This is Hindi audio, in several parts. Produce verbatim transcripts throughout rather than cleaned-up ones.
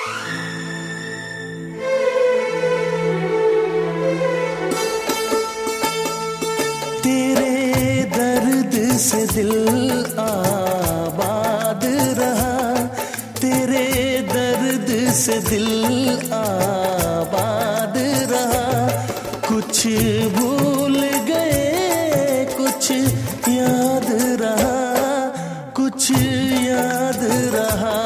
से दिल आबाद रहा, तेरे दर्द से दिल आबाद रहा। कुछ भूल गए कुछ याद रहा, कुछ याद रहा।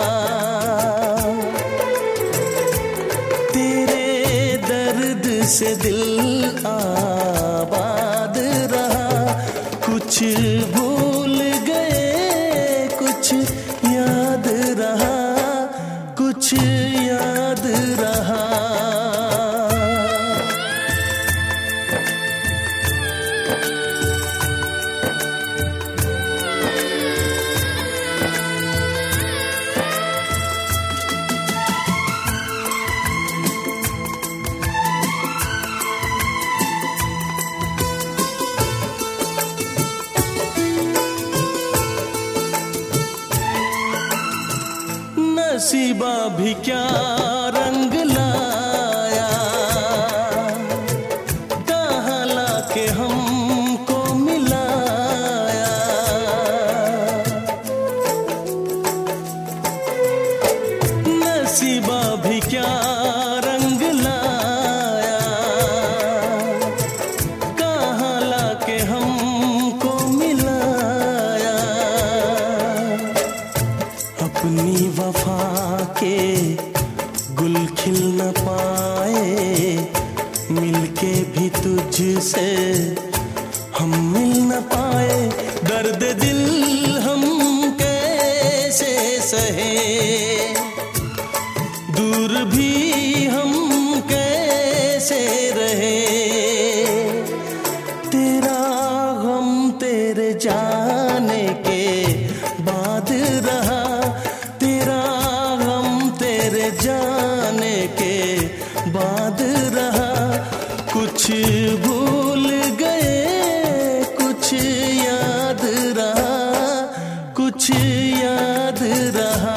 तेरे दर्द से दिल आबाद रहा, कुछ भूल गए कुछ याद रहा, कुछ याद रहा। नसीबा भी क्या रंग लाया, कहाँ लाके हमको मिलाया। नसीबा भी क्या रंग लाया, कहाँ लाके हमको मिलाया। अपनी वफा के गुल खिल न पाए, मिलके भी तुझसे हम मिल न पाए। दर्द दिल हम कैसे सहे, दूर भी हम कैसे रहे। तेरा गम तेरे जाने के बाद रहा, जाने के बाद रहा। कुछ भूल गए कुछ याद रहा, कुछ याद रहा।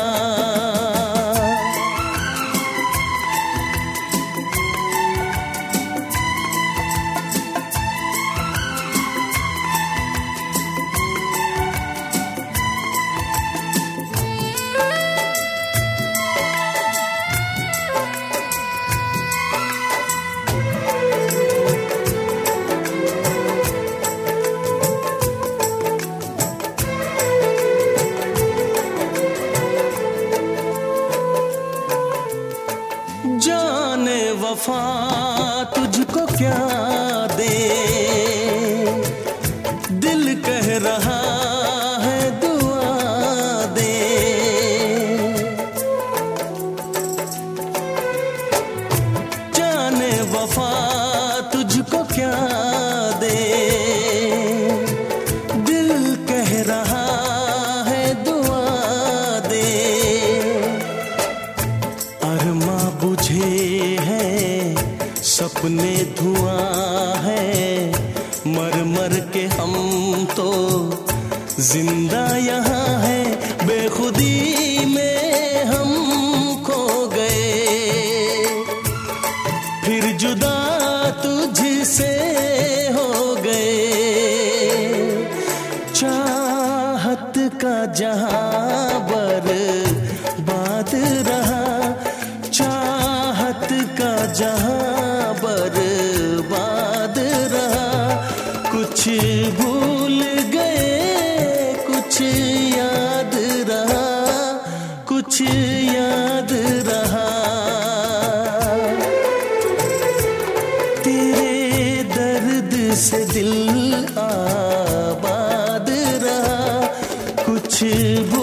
जाने वफा तुझको क्या दे, दिल कह रहा है दुआ दे। जाने वफा तुझको क्या दे, दिल कह रहा है दुआ दे। अरमा बुझे हैं सपने धुआं है, मर मर के हम तो जिंदा यहाँ है। बेखुदी में हम खो गए, फिर जुदा तुझसे हो गए। चाहत का जहां बर्बाद रहा, चाहत का जहां बर्बाद रहा। कुछ भूल गए कुछ याद रहा, कुछ याद रहा। तेरे दर्द से दिल आबाद रहा, कुछ